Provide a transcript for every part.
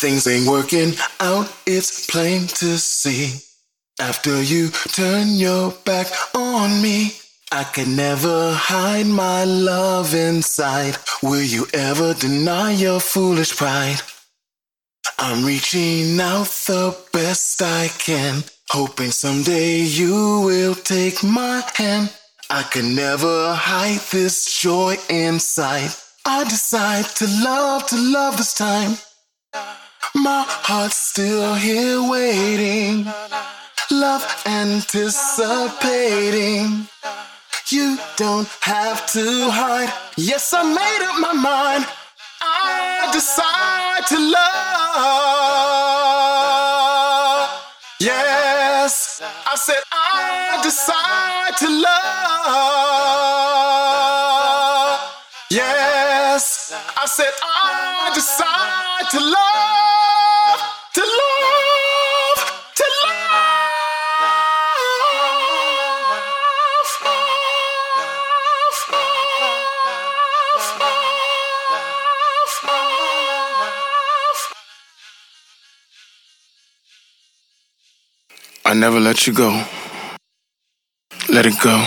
Things ain't working out, it's plain to see. After you turn your back on me, I can never hide my love inside. Will you ever deny your foolish pride? I'm reaching out the best I can, hoping someday you will take my hand. I can never hide this joy inside. I decide to love this time. My heart's still here waiting, love anticipating. You don't have to hide. Yes, I made up my mind. I decide to love. Yes, I said I decide to love. Yes, I said I decide to love, to love, to love. I never let you go. Let it go.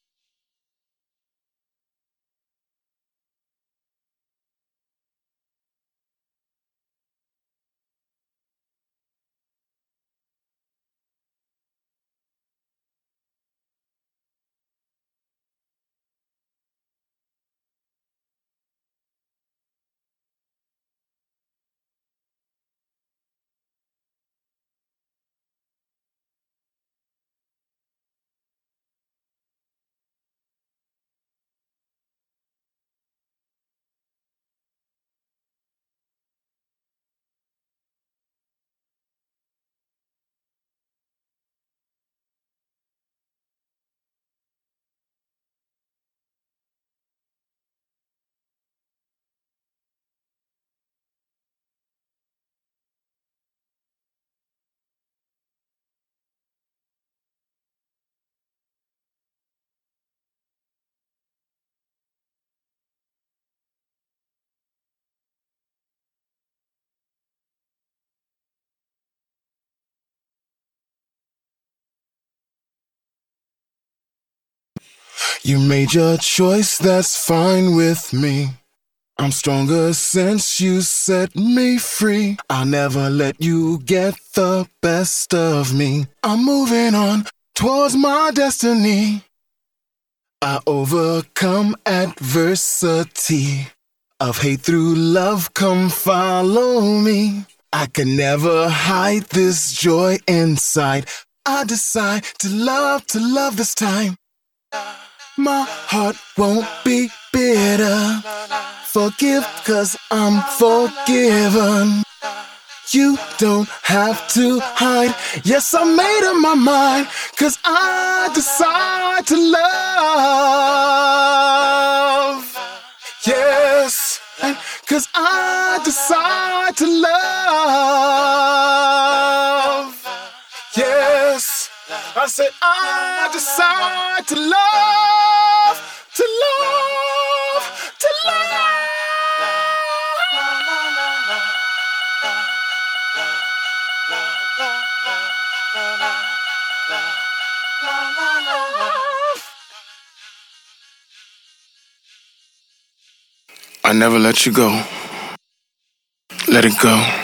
You made your choice, that's fine with me. I'm stronger since you set me free. I'll never let you get the best of me. I'm moving on towards my destiny. I overcome adversity. Of hate through love, come follow me. I can never hide this joy inside. I decide to love this time. My heart won't be bitter. Forgive, 'cause I'm forgiven. You don't have to hide. Yes, I made up my mind, 'cause I decide to love. Yes, 'cause I decide to love. Yes, I said I decide to love, to love, to love. I never let you go. Let it go.